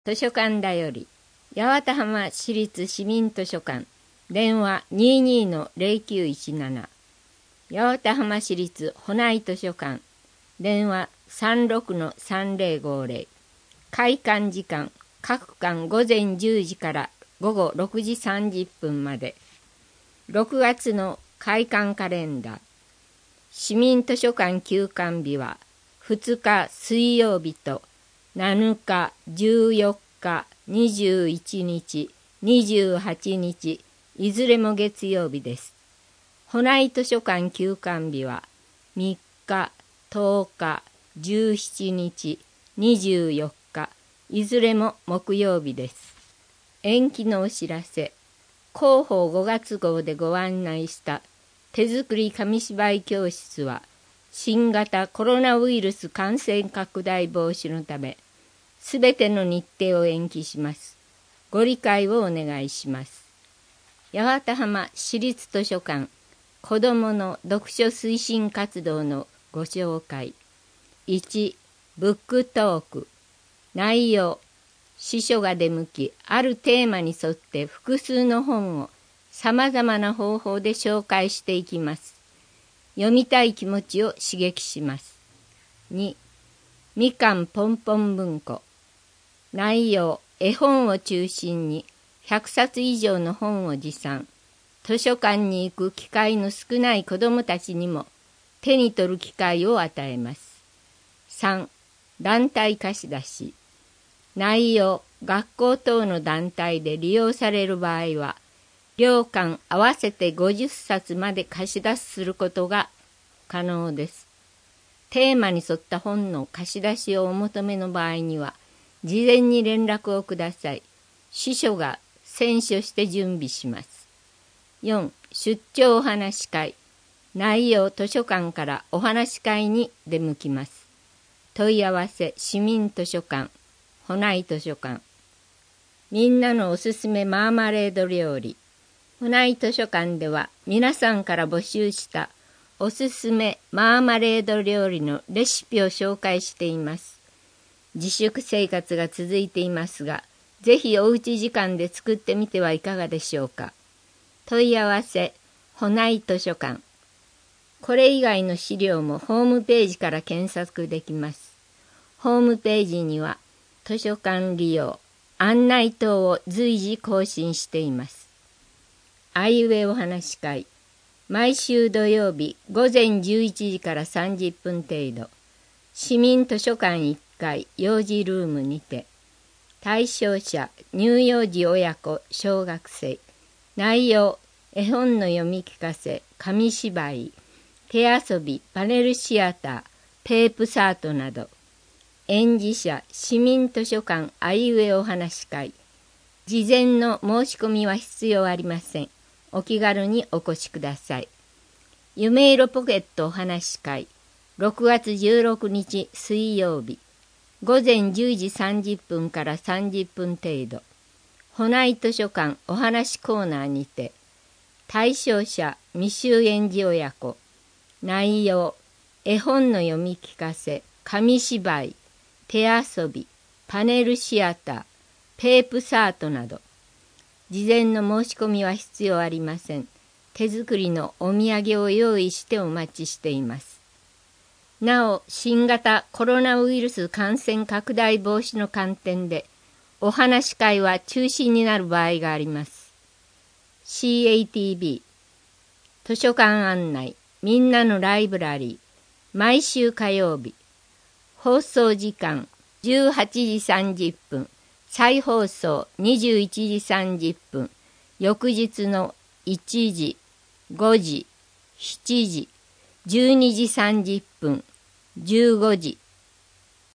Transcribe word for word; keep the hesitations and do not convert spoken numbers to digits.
図書館だより八幡浜市立市民図書館電話 にじゅうにのゼロきゅういちなな 八幡浜市立保内図書館電話 さんじゅうろくのさんぜろごぜろ 開館時間各館午前じゅうじから午後ろくじさんじゅっぷんまで。ろくがつの開館カレンダー。市民図書館休館日はふつか水曜日となのか、じゅうよっか、にじゅういちにち、にじゅうはちにち、いずれも月曜日です。保内図書館休館日はみっか、とおか、じゅうしちにち、にじゅうよっか、いずれも木曜日です。延期のお知らせ。広報ごがつ号でご案内した手作り紙芝居教室は新型コロナウイルス感染拡大防止のためすべての日程を延期します。ご理解をお願いします。八幡浜市立図書館子どもの読書推進活動のご紹介。いち. ブックトーク。内容。司書が出向き、あるテーマに沿って複数の本をさまざまな方法で紹介していきます。読みたい気持ちを刺激します。に. みかんぽんぽん文庫。内容、絵本を中心にひゃくさつ以上の本を持参。図書館に行く機会の少ない子どもたちにも手に取る機会を与えます。さん. 団体貸し出し。内容、学校等の団体で利用される場合は、両館合わせてごじゅっさつまで貸し出しすることが可能です。テーマに沿った本の貸し出しをお求めの場合には、事前に連絡をください。司書が選書して準備します。よん. 出張お話し会。内容、図書館からお話し会に出向きます。問い合わせ、市民図書館。保内図書館。みんなのおすすめマーマレード料理。保内図書館では皆さんから募集したおすすめマーマレード料理のレシピを紹介しています。自粛生活が続いていますが、ぜひおうち時間で作ってみてはいかがでしょうか。問い合わせ、保内図書館。これ以外の資料もホームページから検索できます。ホームページには図書館利用、案内等を随時更新しています。あいうえお話し会。毎週土曜日午前じゅういちじからさんじゅっぷん程度。市民図書館いっかい幼児ルームにて。対象者、乳幼児親子、小学生。内容、絵本の読み聞かせ、紙芝居、手遊び、パネルシアター、ペープサートなど。演示者、市民図書館あいうえお話し会。事前の申し込みは必要ありません。お気軽にお越しください。夢色ポケットお話し会。ろくがつじゅうろくにち水曜日。午前じゅうじさんじゅっぷんからさんじゅっぷん程度。保内図書館お話コーナーにて。対象者、未就園児親子。内容、絵本の読み聞かせ、紙芝居、手遊び、パネルシアター、ペープサートなど。事前の申し込みは必要ありません。手作りのお土産を用意してお待ちしています。なお、新型コロナウイルス感染拡大防止の観点で、お話し会は中止になる場合があります。シーエーティービー 図書館案内、みんなのライブラリー、毎週火曜日。放送時間じゅうはちじさんじゅっぷん、再放送にじゅういちじさんじゅっぷん、翌日のいちじ、ごじ、しちじ、じゅうにじさんじゅっぷん、じゅうごじ、